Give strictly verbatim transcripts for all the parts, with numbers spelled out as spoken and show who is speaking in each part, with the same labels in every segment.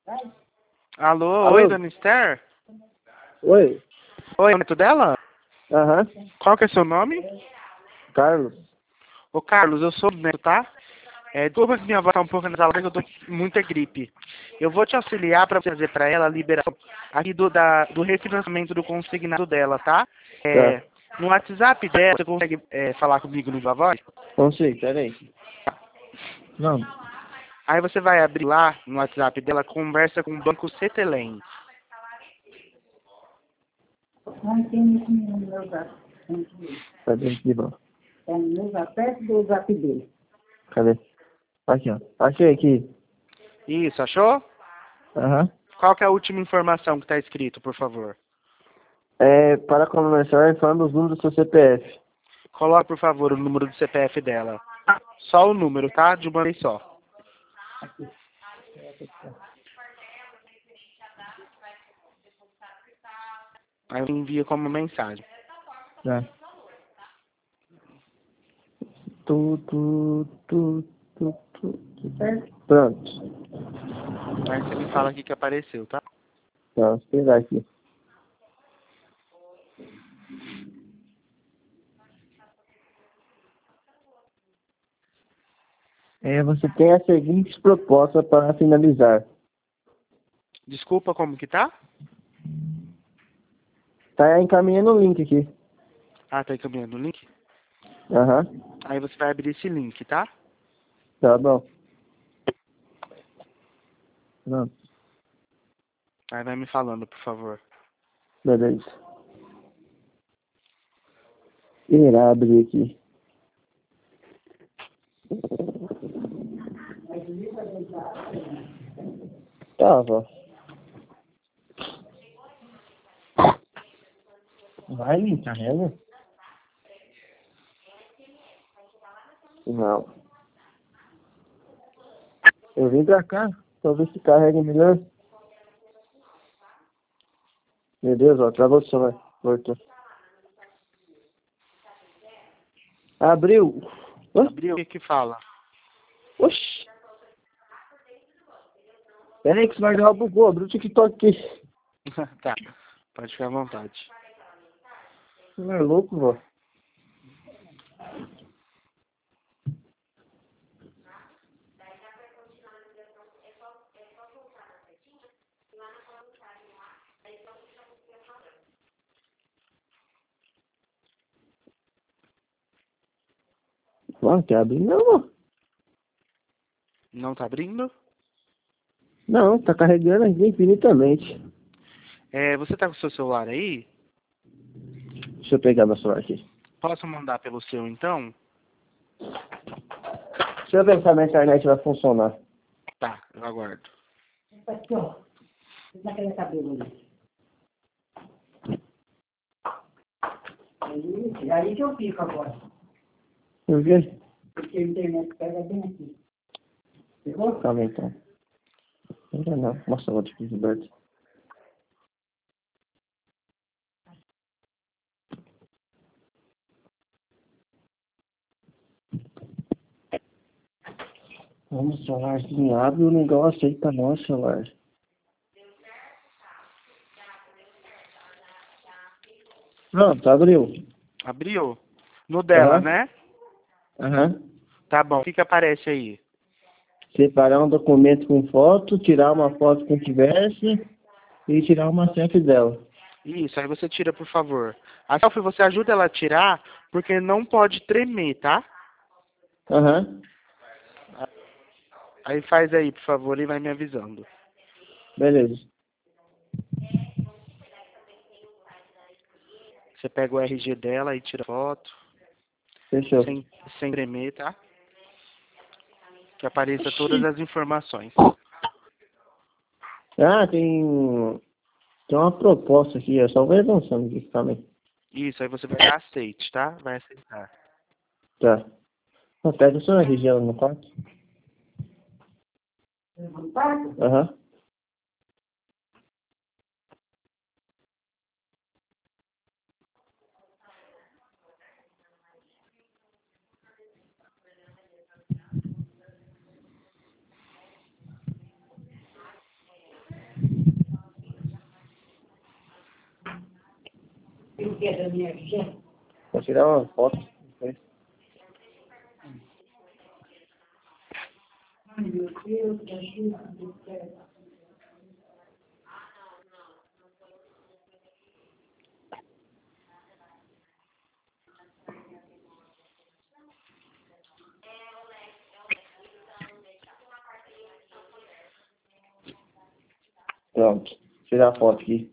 Speaker 1: Alô,
Speaker 2: Alô?
Speaker 1: oi, dona Esther?
Speaker 2: Oi.
Speaker 1: Oi, é o neto dela?
Speaker 2: Aham.
Speaker 1: Qual que é seu nome?
Speaker 2: Carlos.
Speaker 1: Ô, Carlos, eu sou o neto, tá? É, desculpa que minha voz tá um pouco nasalada, mas eu tô com muita gripe. Eu vou te auxiliar para fazer para ela a liberação aqui do, da, do refinanciamento do consignado dela, tá?
Speaker 2: Tá.
Speaker 1: É, no WhatsApp dela, você consegue é, falar comigo no Viva Voz?
Speaker 2: Consigo, peraí. Não.
Speaker 1: Aí você vai abrir lá no WhatsApp dela, conversa com o Banco Cetelem.
Speaker 3: Não tem isso no meu zap.
Speaker 2: Tá dentro aqui, ó.
Speaker 3: É no meu zap, perto do zap dele.
Speaker 2: Cadê? Aqui, ó. Achei aqui.
Speaker 1: Isso, achou?
Speaker 2: Aham.
Speaker 1: Qual que é a última informação que está escrito, por favor?
Speaker 2: É, para começar, informe os números do seu C P F.
Speaker 1: Coloque, por favor, o número do C P F dela. Só o número, tá? De uma vez só. Aí envia como mensagem.
Speaker 2: Tá. Tu, tu, tu, tu, tu, tu. Pronto.
Speaker 1: Aí você me fala aqui que apareceu, tá?
Speaker 2: Tá, vou esperar aqui. É, você tem as seguintes propostas para finalizar.
Speaker 1: Desculpa, como que tá?
Speaker 2: Tá encaminhando o link aqui.
Speaker 1: Ah, tá encaminhando o link?
Speaker 2: Aham.
Speaker 1: Aí você vai abrir esse link, tá?
Speaker 2: Tá bom. Pronto.
Speaker 1: Aí vai me falando, por favor.
Speaker 2: Beleza. Irá abrir aqui. Tava. Vai, me carrega? Não. Eu vim pra cá, pra ver se carrega melhor. Meu Deus, ó, travou o celular. Voltou. Abriu. Hã?
Speaker 1: Abriu? O que que fala?
Speaker 2: Oxi. Pera aí que você vai dar bugou. Abriu o TikTok aqui.
Speaker 1: Tá. Pode ficar à vontade.
Speaker 2: Você é louco, vó. Não, quer abrir não, vó.
Speaker 1: Não tá abrindo?
Speaker 2: Não, tá carregando aqui infinitamente.
Speaker 1: É, você tá com o seu celular aí?
Speaker 2: Deixa eu pegar meu celular aqui.
Speaker 1: Posso mandar pelo seu, então?
Speaker 2: Deixa eu ver se a minha internet vai funcionar.
Speaker 1: Tá, eu aguardo.
Speaker 3: Aqui, ó. Naquele cabelo ali. Aí, aí que eu fico agora.
Speaker 2: Por quê?
Speaker 3: Porque a internet pega bem aqui. Pegou?
Speaker 2: Calma então. Ainda não. Nossa, eu vou te Gilberto. Vamos, celularzinho, abre o negócio aí pra nós, celular. Pronto, abriu.
Speaker 1: Abriu? No dela,
Speaker 2: Aham.
Speaker 1: né?
Speaker 2: Aham.
Speaker 1: Tá bom. O que que aparece aí?
Speaker 2: Separar um documento com foto, tirar uma foto com tivesse e tirar uma selfie dela.
Speaker 1: Isso, aí você tira, por favor. A selfie você ajuda ela a tirar, porque não pode tremer, tá?
Speaker 2: Aham.
Speaker 1: Aí faz aí, por favor, e vai me avisando.
Speaker 2: Beleza.
Speaker 1: Você pega o R G dela e tira foto,
Speaker 2: Fechou.
Speaker 1: sem, sem tremer, tá? Que apareça todas as informações.
Speaker 2: Ah, tem, tem uma proposta aqui, eu só vou avançando aqui também.
Speaker 1: Isso, aí você vai dar aceite, tá? Vai aceitar.
Speaker 2: Tá. Não, pega o seu R G lá no quarto. Aham.
Speaker 3: quer da minha vida?
Speaker 2: Vou tirar uma foto.
Speaker 3: Ai, meu Deus, que ajuda do céu.
Speaker 2: Pronto. Tirar a foto aqui.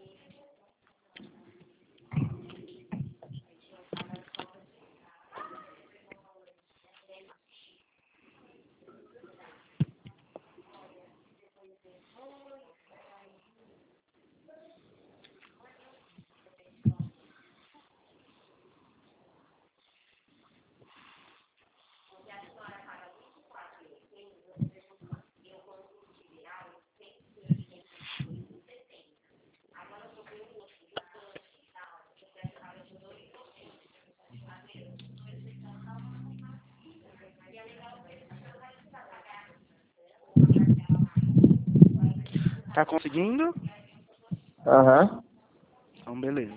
Speaker 1: Tá conseguindo?
Speaker 2: Aham.
Speaker 1: Então, beleza.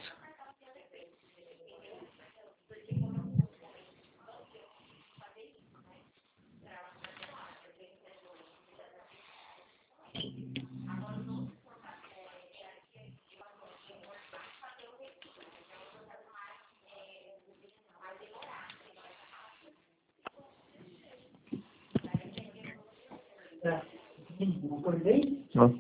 Speaker 3: Tá. Acordei?
Speaker 2: Ó.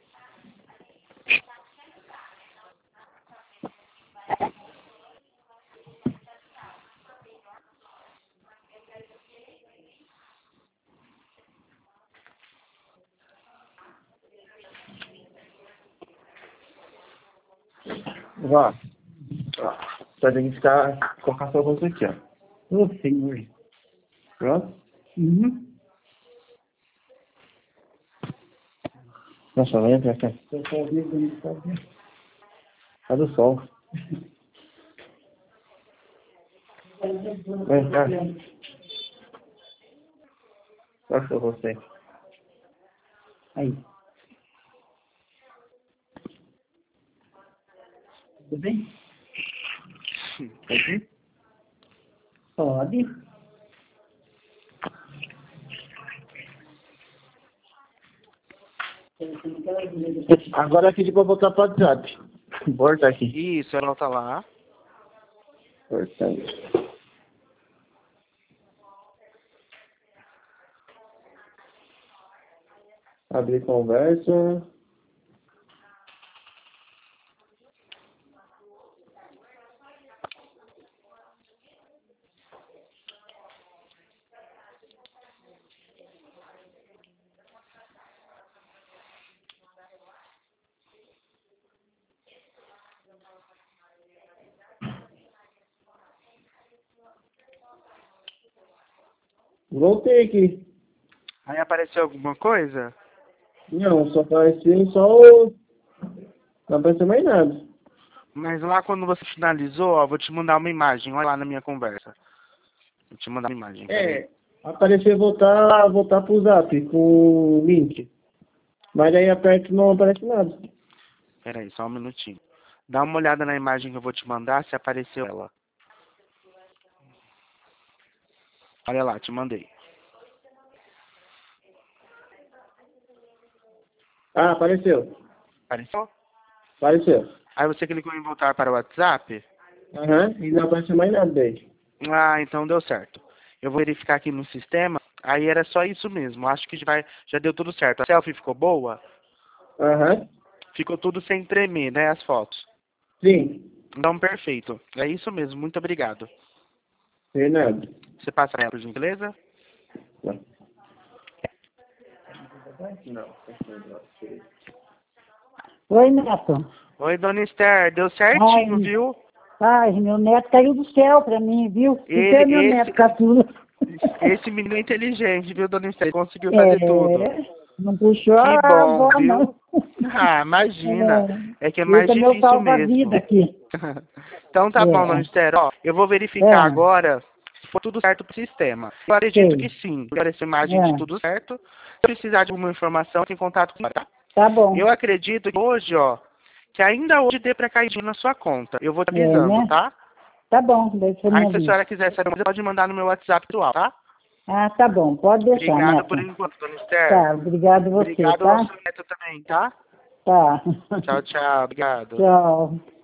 Speaker 2: Vá. Só tem que ficar, colocar sua bolsa aqui, ó.
Speaker 3: Ô, senhor.
Speaker 2: Pronto?
Speaker 3: Uhum.
Speaker 2: Nossa, vem pra cá.
Speaker 3: Tô só vendo, não tá vendo.
Speaker 2: Tá do sol. Vem cá. Olha só você.
Speaker 3: Aí. Tudo bem?
Speaker 2: Aqui?
Speaker 3: Pode.
Speaker 2: Agora aqui pra botar pro WhatsApp. Borta aqui.
Speaker 1: Isso, ela tá lá.
Speaker 2: Importante. Abrir conversa. Voltei aqui.
Speaker 1: Aí apareceu alguma coisa?
Speaker 2: Não, só apareceu só o... Não apareceu mais nada.
Speaker 1: Mas lá quando você finalizou, ó, vou te mandar uma imagem. Olha lá na minha conversa. Vou te mandar uma imagem.
Speaker 2: É, apareceu voltar, voltar pro Zap com o link. Mas aí aperto e não aparece nada.
Speaker 1: Peraí, só um minutinho. Dá uma olhada na imagem que eu vou te mandar se apareceu ela. Olha lá, te mandei.
Speaker 2: Ah, apareceu.
Speaker 1: Apareceu?
Speaker 2: Apareceu.
Speaker 1: Aí você clicou em voltar para o WhatsApp?
Speaker 2: Aham, e não apareceu mais nada daí.
Speaker 1: Ah, então deu certo. Eu vou verificar aqui no sistema. Aí era só isso mesmo. Acho que já, vai, já deu tudo certo. A selfie ficou boa?
Speaker 2: Aham,
Speaker 1: Ficou tudo sem tremer, né? As fotos.
Speaker 2: sim.
Speaker 1: Então, perfeito. É isso mesmo. Muito obrigado.
Speaker 2: Fernando.
Speaker 1: Você passa ela, por gentileza?
Speaker 2: Não.
Speaker 3: Oi, Neto.
Speaker 1: Oi, dona Esther. Deu certinho,
Speaker 3: Ai.
Speaker 1: viu?
Speaker 3: Ai, meu neto caiu do céu pra mim, viu?
Speaker 1: Ele-
Speaker 3: Esse é meu
Speaker 1: esse-
Speaker 3: neto, caçula.
Speaker 1: Esse menino é inteligente, viu, dona Esther? Conseguiu
Speaker 3: É,
Speaker 1: fazer tudo.
Speaker 3: não puxou
Speaker 1: Que
Speaker 3: a
Speaker 1: bom,
Speaker 3: avó,
Speaker 1: viu?
Speaker 3: não.
Speaker 1: Ah, imagina. É que é mais
Speaker 3: Esse é meu
Speaker 1: difícil mesmo.
Speaker 3: salva-vida aqui.
Speaker 1: Então tá
Speaker 3: É.
Speaker 1: bom, dona Esther. Ó, eu vou verificar
Speaker 3: É.
Speaker 1: agora se for tudo certo pro sistema. Eu acredito
Speaker 3: Sei.
Speaker 1: que sim. Apareceu imagem
Speaker 3: É.
Speaker 1: de tudo certo. Se precisar de alguma informação, entre em contato comigo, tá?
Speaker 3: Tá bom.
Speaker 1: Eu acredito que hoje, ó, que ainda hoje dê pra cair na sua conta. Eu vou te avisando,
Speaker 3: É, né?
Speaker 1: tá?
Speaker 3: Tá bom, deixa eu me
Speaker 1: Aí se a
Speaker 3: ouvir.
Speaker 1: senhora quiser saber, você pode mandar no meu WhatsApp atual, tá?
Speaker 3: Ah, tá bom, pode deixar,
Speaker 1: Obrigado
Speaker 3: Neto.
Speaker 1: por enquanto, dona Esther.
Speaker 3: Tá, obrigado você,
Speaker 1: Obrigado ao
Speaker 3: tá?
Speaker 1: seu neto também, tá?
Speaker 3: Tá.
Speaker 1: Tchau, tchau. Obrigado.
Speaker 3: Tchau.